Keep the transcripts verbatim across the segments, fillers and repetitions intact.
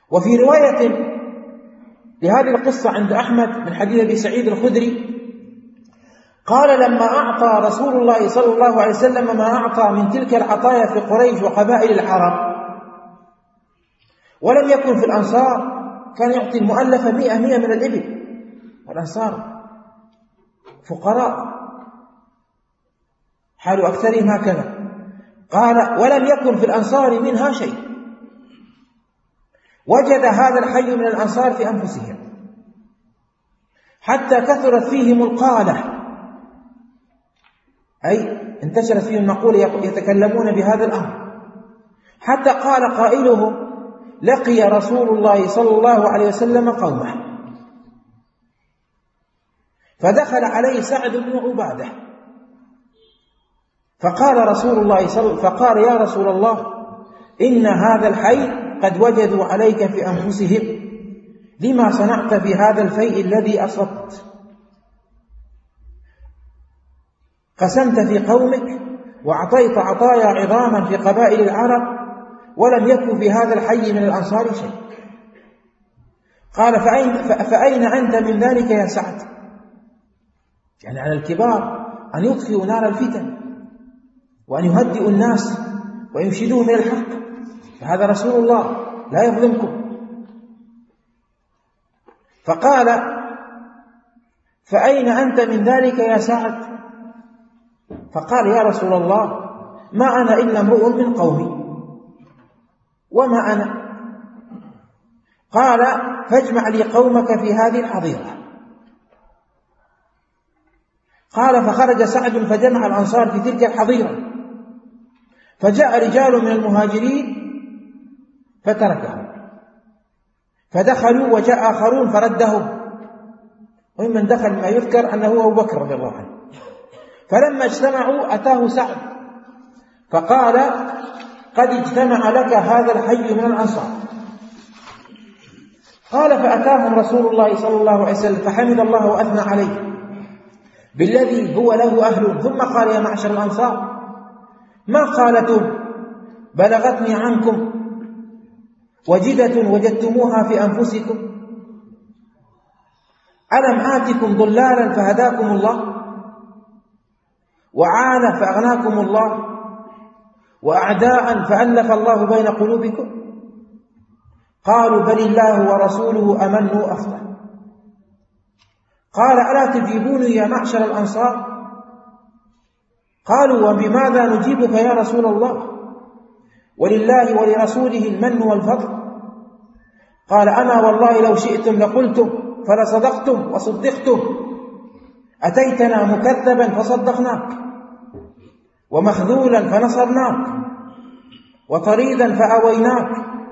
وفي رواية لهذه القصة عند أحمد من حديث أبي سعيد الخدري قال: لما أعطى رسول الله صلى الله عليه وسلم ما أعطى من تلك العطايا في قريش وقبائل العرب، ولم يكن في الأنصار، كان يعطي المؤلفة مئة مئة من الإبل، والأنصار فقراء حال أكثرهم هكذا. قال: ولم يكن في الأنصار منها شيء. وجد هذا الحي من الأنصار في أنفسهم حتى كثرت فيهم القالة، أي انتشرت فيهم المقولة يتكلمون بهذا الأمر، حتى قال قائلهم: لقي رسول الله صلى الله عليه وسلم قومه، فدخل عليه سعد بن عبادة فقال رسول الله صلى فقال: يا رسول الله، إن هذا الحي قد وجدوا عليك في أنفسهم، لما صنعت في هذا الفيء الذي أصبت؟ قسمت في قومك وأعطيت عطايا عظاما في قبائل العرب، ولم يكن في هذا الحي من الأنصار شيء. قال: فأين, فأين أنت من ذلك يا سعد؟ يعني على الكبار أن يطفئوا نار الفتن وأن يهدئوا الناس وينشدوهم إلى الحق، فهذا رسول الله لا يظلمكم. فقال: فأين أنت من ذلك يا سعد؟ فقال: يا رسول الله، ما أنا إلا امرؤ من قومي، وما أنا. قال: فاجمع لي قومك في هذه الحظيرة. قال: فخرج سعد فجمع الأنصار في تلك الحظيرة، فجاء رجال من المهاجرين فتركهم، فدخلوا وجاء آخرون فردهم، وممن دخل ما يذكر أنه أبو بكر رضي الله عنه. فلما اجتمعوا أتاه سعد فقال: قد اجتمع لك هذا الحي من الأنصار. قال: فأتاهم رسول الله صلى الله عليه وسلم فحمد الله وأثنى عليه بالذي هو له أهل، ثم قال: يا معشر الأنصار، ما قالتم بلغتني عنكم وجدة وجدتموها في أنفسكم؟ ألم آتكم ضلالا فهداكم الله، وعالة فأغناكم الله، وأعداء فألف الله بين قلوبكم؟ قالوا: بل الله ورسوله أمن وأفضل. قال: ألا تجيبوني يا معشر الأنصار؟ قالوا: وبماذا نجيبك يا رسول الله؟ ولله ولرسوله المن والفضل. قال: أنا والله لو شئتم لقلتم فلصدقتم وصدقتم، أتيتنا مكذبا فصدقناك، ومخذولا فنصرناك، وطريدا فآويناك،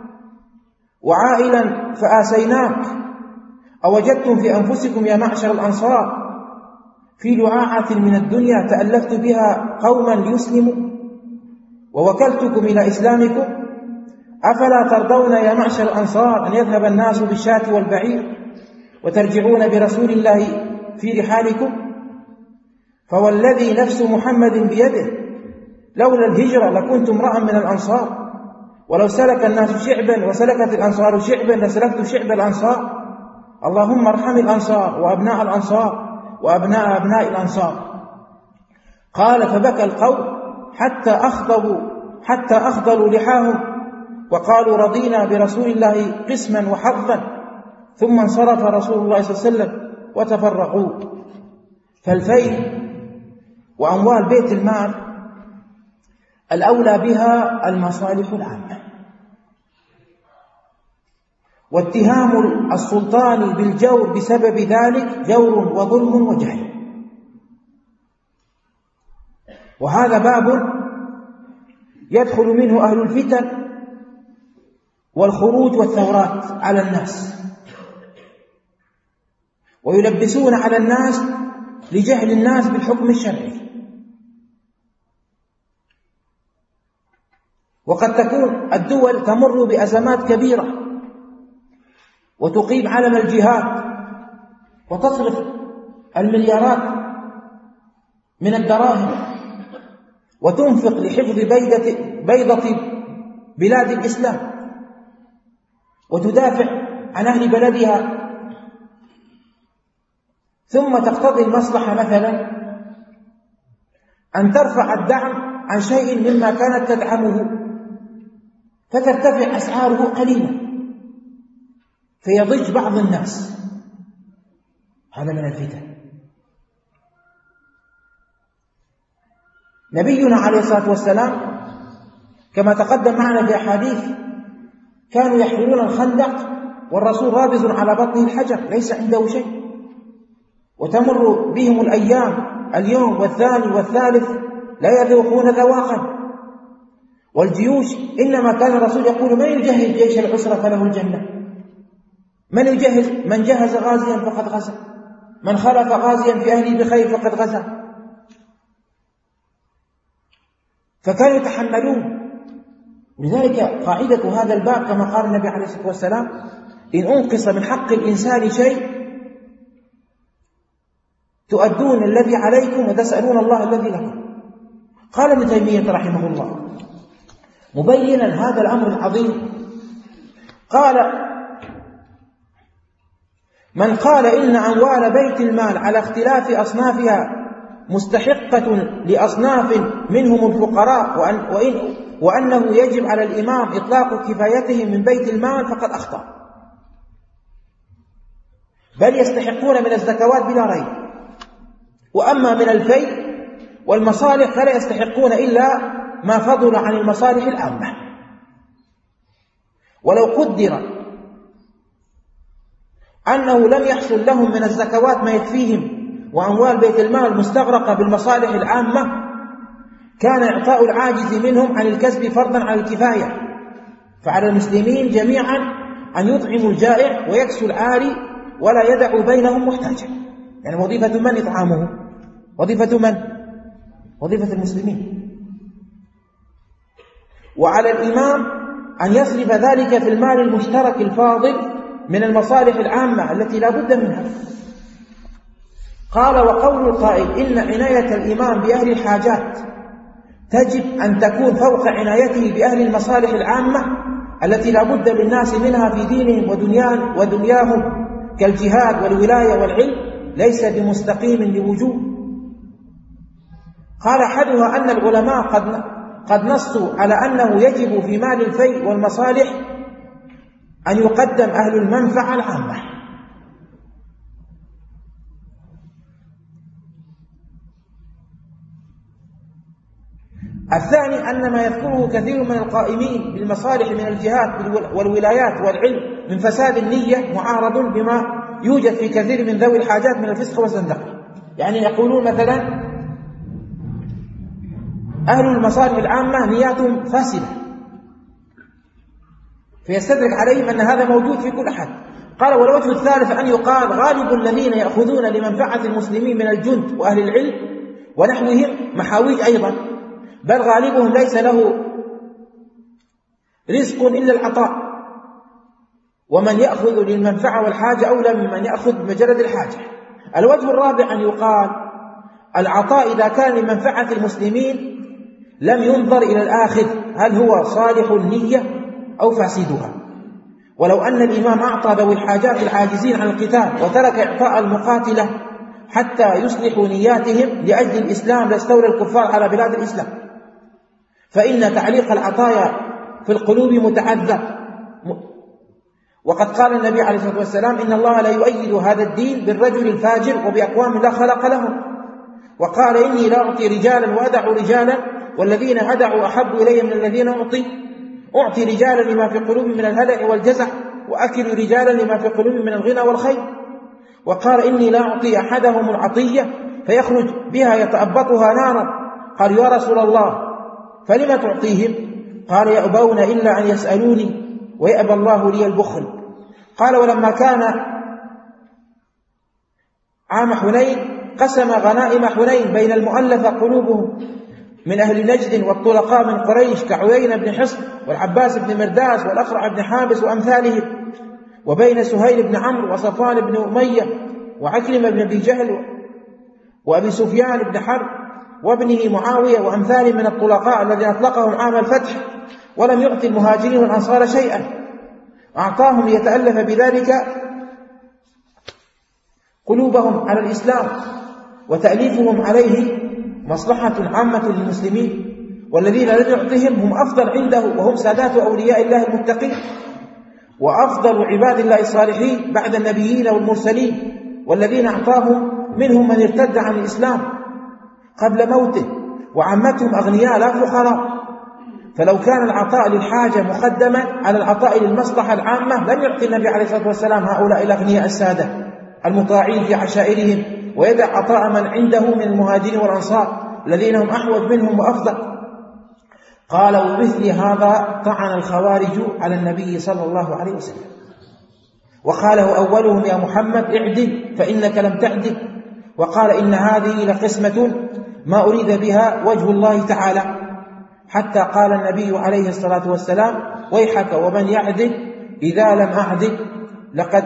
وعائلا فآسيناك. أوجدتم في أنفسكم يا معشر الأنصار في لعاعة من الدنيا تألفت بها قوما ليسلموا ووكلتكم إلى إسلامكم؟ أفلا ترضون يا معشر الأنصار أن يذهب الناس بالشاة والبعير وترجعون برسول الله في رحالكم؟ فوالذي نفس محمد بيده لولا الهجرة لكنت امرأ من الأنصار، ولو سلك الناس شعبا وسلكت الأنصار شعبا لسلكت شعب الأنصار. اللهم ارحم الأنصار وأبناء الأنصار وأبناء أبناء الأنصار. قال: فبكى القوم حتى أخضبوا حتى أخضلوا لحاهم وقالوا: رضينا برسول الله قسما وحظا. ثم انصرف رسول الله صلى الله عليه وسلم وتفرقوا. فالفيء وأموال بيت المال الأولى بها المصالح العامة، واتهام السلطان بالجور بسبب ذلك جور وظلم وجهل. وهذا باب يدخل منه أهل الفتن والخروج والثورات على الناس، ويلبسون على الناس لجهل الناس بالحكم الشرعي. وقد تكون الدول تمر بأزمات كبيرة وتقيم علم الجهاد وتصرف المليارات من الدراهم وتنفق لحفظ بيضة, بيضة بلاد الإسلام، وتدافع عن أهل بلدها، ثم تقتضي المصلحة مثلا أن ترفع الدعم عن شيء مما كانت تدعمه فترتفع أسعاره قليلا فيضج بعض الناس، هذا من الفتن. نبينا عليه الصلاة والسلام كما تقدم معنا في أحاديث كانوا يحفرون الخندق والرسول رابز على بطنه الحجر ليس عنده شيء، وتمر بهم الأيام اليوم والثاني والثالث لا يذوقون ذواقا، والجيوش إنما كان الرسول يقول من يجهز جيش العسرة فله الجنة، من يجهز من جهز غازيا فقد غزا، من خلف غازيا في أهله بخير فقد غزا. فكانوا يتحملون. لذلك قاعدة هذا الباب كما قال النبي عليه الصلاة والسلام إن أنقص من حق الإنسان شيء تؤدون الذي عليكم وتسألون الله الذي لكم. قال ابن تيمية رحمه الله مبينا هذا الأمر العظيم، قال من قال إن أموال بيت المال على اختلاف أصنافها مستحقة لأصناف منهم الفقراء وأن وإن وأنه يجب على الإمام إطلاق كفايتهم من بيت المال فقد أخطأ، بل يستحقون من الزكوات بلا ريب، وأما من الفيء والمصالح فلا يستحقون إلا ما فضل عن المصالح العامة. ولو قدر أنه لم يحصل لهم من الزكوات ما يكفيهم وأموال بيت المال مستغرقة بالمصالح العامة كان إعطاء العاجز منهم عن الكسب فرضا على الكفاية، فعلى المسلمين جميعا أن يطعموا الجائع ويكسوا العاري ولا يدعوا بينهم محتاجا. يعني وظيفة من إطعامه؟ وظيفة من؟ وظيفة المسلمين. وعلى الإمام أن يصرف ذلك في المال المشترك الفاضل من المصالح العامة التي لا بد منها. قال وقول القائل إن عناية الإمام بأهل الحاجات تجب أن تكون فوق عنايته بأهل المصالح العامة التي لا بد للناس منها في دينهم ودنياهم كالجهاد والولاية والعلم ليس بمستقيم لوجوب. قال أحدها أن العلماء قد قد نصوا على أنه يجب في مال الفيء والمصالح أن يقدم أهل المنفعة العامة. الثاني أن ما يذكره كثير من القائمين بالمصالح من الجهاد والولايات والعلم من فساد النية معارض بما يوجد في كثير من ذوي الحاجات من الفسق والزندقة. يعني يقولون مثلا أهل المصالح العامة نياتهم فاسدة، فيستدرك عليهم أن هذا موجود في كل أحد. قال والوجه الثالث أن يقال غالب الذين يأخذون لمنفعة المسلمين من الجند وأهل العلم ونحوهم محاويج أيضا، بل غالبهم ليس له رزق إلا العطاء، ومن يأخذ للمنفعة والحاجة أولى ممن يأخذ بمجرد الحاجة. الوجه الرابع أن يقال العطاء إذا كان لمنفعة المسلمين لم ينظر إلى الآخذ هل هو صالح النية أو فاسدها. ولو أن الإمام أعطى ذوي الحاجات العاجزين عن القتال وترك إعطاء المقاتلة حتى يصلحوا نياتهم لأجل الإسلام لاستولى الكفار على بلاد الإسلام، فإن تعليق العطايا في القلوب متعذر. وقد قال النبي عليه الصلاة والسلام إن الله لا يؤيد هذا الدين بالرجل الفاجر وبأقوام لا خلق لهم. وقال إني لا أعطي رجالا وأدع رجالا والذين أدعوا أحب إلي من الذين أعطي أعطي رجالا لما في قلوب من الهلع والجزع وأكل رجالا لما في قلوب من الغنى والخير. وقال إني لا أعطي أحدهم العطية فيخرج بها يتأبطها نارا. قال يا رسول الله فلما تعطيهم؟ قال يأبون إلا أن يسألوني ويأبى الله لي البخل. قال ولما كان عام حنين قسم غنائم حنين بين المؤلفة قلوبهم من أهل نجد والطلقاء من قريش كعيينة بن حصن والعباس بن مرداس والأقرع بن حابس وأمثالهم، وبين سهيل بن عمرو وصفوان بن أمية وعكرمة بن أبي جهل وأبي سفيان بن حرب وابنه معاوية وأمثال من الطلقاء الذين أطلقهم عام الفتح ولم يعطي المهاجرين والأنصار شيئا. أعطاهم ليتألف بذلك قلوبهم على الإسلام، وتأليفهم عليه مصلحة عامة للمسلمين، والذين لم يعطهم هم أفضل عنده، وهم سادات أولياء الله المتقين، وأفضل عباد الله الصالحين بعد النبيين والمرسلين، والذين أعطاهم منهم من ارتد عن الإسلام قبل موته، وعمتهم أغنياء لا فقراء. فلو كان العطاء للحاجة مقدما على العطاء للمصلحة العامة لم يعطي النبي عليه الصلاة والسلام هؤلاء الأغنياء السادة المطاعين في عشائرهم، ويدع عطاء من عنده من المهاجرين والأنصار الذين هم أحوج منهم وأفضل. قال: ومثل هذا طعن الخوارج على النبي صلى الله عليه وسلم، وقاله أولهم: يا محمد اعدل فإنك لم تعدل، وقال: إن هذه لقسمة ما أريد بها وجه الله تعالى، حتى قال النبي عليه الصلاة والسلام: ويحك ومن يعدل إذا لم أعدل، لقد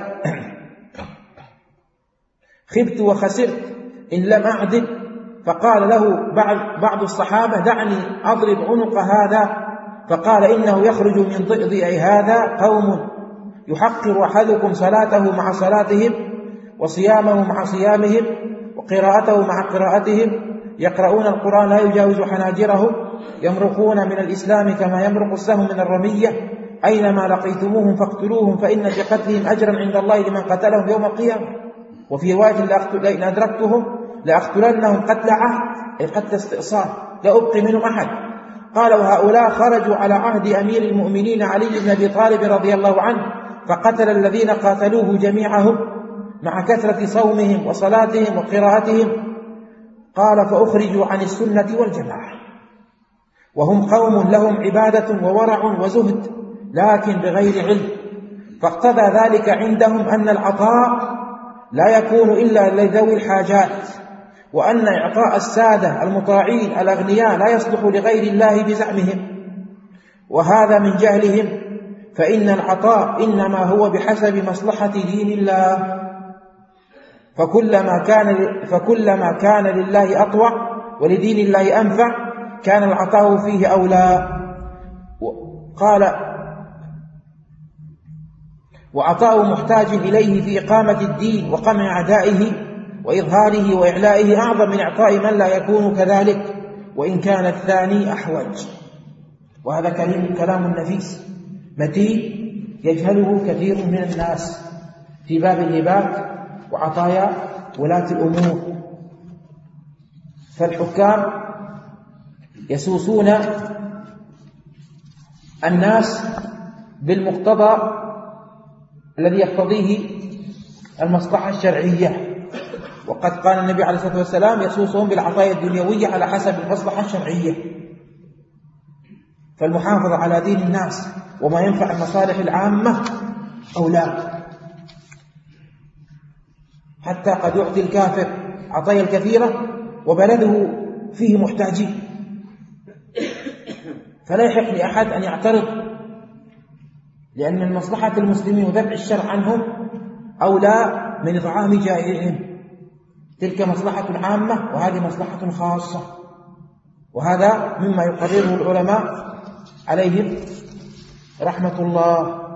خبت وخسرت إن لم أعدل. فقال له بعض الصحابة: دعني أضرب عنق هذا، فقال: إنه يخرج من ضئضئ هذا قوم يحقر أحدكم صلاته مع صلاتهم، وصيامه مع صيامهم، وقراءته مع قراءتهم، يقرؤون القرآن لا يجاوز حناجرهم، يمرقون من الإسلام كما يمرق السهم من الرمية، أينما لقيتموهم فاقتلوهم فإن في قتلهم أجرا عند الله لمن قتلهم يوم القيامة. وفي رواية: لئن أدركتهم لأقتلنهم قتل عهد، أي قتل استئصال، لا أبقي منهم أحد. قال: وهؤلاء خرجوا على عهد أمير المؤمنين علي بن أبي طالب رضي الله عنه، فقتل الذين قاتلوه جميعهم مع كثرة صومهم وصلاتهم وقراءتهم. قال: فأخرجوا عن السنة والجماعة، وهم قوم لهم عبادة وورع وزهد، لكن بغير علم، فاقتضى ذلك عندهم أن العطاء لا يكون إلا لذوي الحاجات، وأن إعطاء السادة المطاعين الأغنياء لا يصلح لغير الله بزعمهم، وهذا من جهلهم، فإن العطاء إنما هو بحسب مصلحة دين الله، فكلما كان فكلما كان لله أطوع ولدين الله أنفع كان العطاء فيه أولى. قال: وعطاء محتاج إليه في إقامة الدين وقمع أعدائه وإظهاره وإعلائه أعظم من إعطاء من لا يكون كذلك، وإن كان الثاني أحوج. وهذا كلام نفيس متين يجهله كثير من الناس في باب الهبات وعطايا ولاة الأمور. فالحكام يسوسون الناس بالمقتضى الذي يقتضيه المصلحة الشرعية، وقد قال النبي عليه الصلاة والسلام: يسوسهم بالعطايا الدنيوية على حسب المصلحة الشرعية. فالمحافظة على دين الناس وما ينفع المصالح العامة أولى، حتى قد يعطي الكافر عطايا الكثيرة وبلده فيه محتاجين، فلا يحق لأحد أن يعترض، لأن المصلحة المسلمين ودفع الشر عنهم أولى من إطعام جائعهم. تلك مصلحة عامة وهذه مصلحة خاصة، وهذا مما يقرره العلماء عليهم رحمة الله.